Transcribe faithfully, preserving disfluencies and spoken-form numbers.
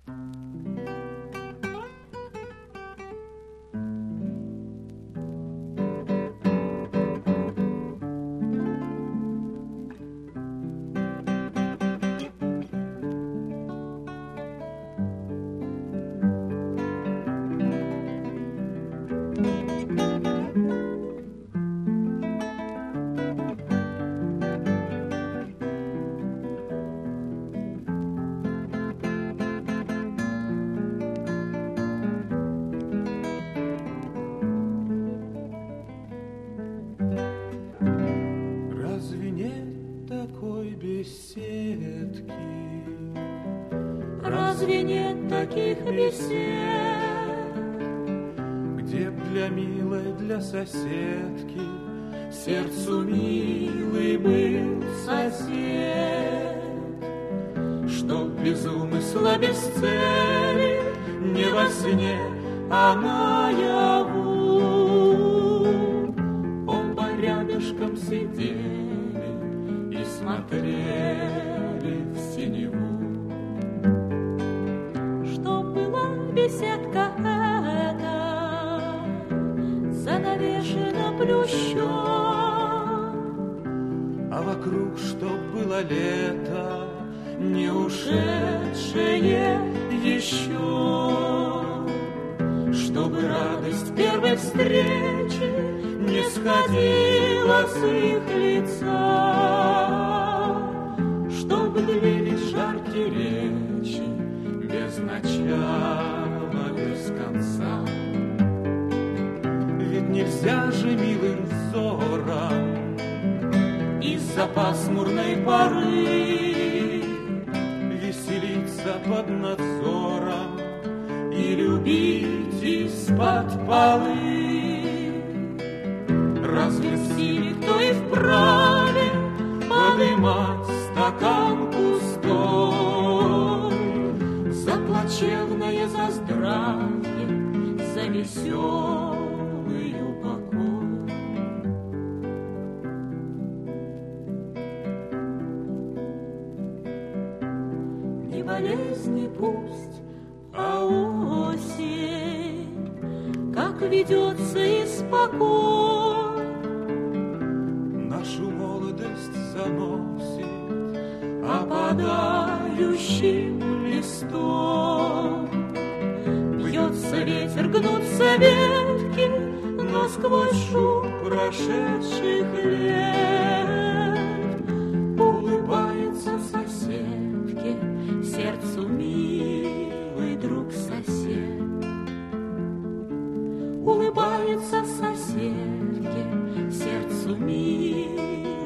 Разве нет таких бесед, где б для милой, для соседки сердцу милый был сосед, чтоб без умысла, без цели, не во сне, а наяву оба рядышком сидели и смотрели в синеву. Беседка эта занавешена плющом, а вокруг, чтоб было лето, не ушедшее еще, чтобы радость первой встречи не сходила с их лица, чтобы длились жаркие речи без начала, без конца. Ведь нельзя же милым взором из-за пасмурной поры веселиться под надзором и любить из-под полы. Разве в силе кто и вправе подымать стакан пустой за плачевное, за здравие, за веселый упокой? Не болезни пусть, а осень, как ведется испокон, нашу молодость заносит опадающим листом. Бьется ветер, гнутся ветки, но сквозь шум прошедших лет улыбается соседке сердцу милый друг-сосед. Улыбается соседке сердцу милый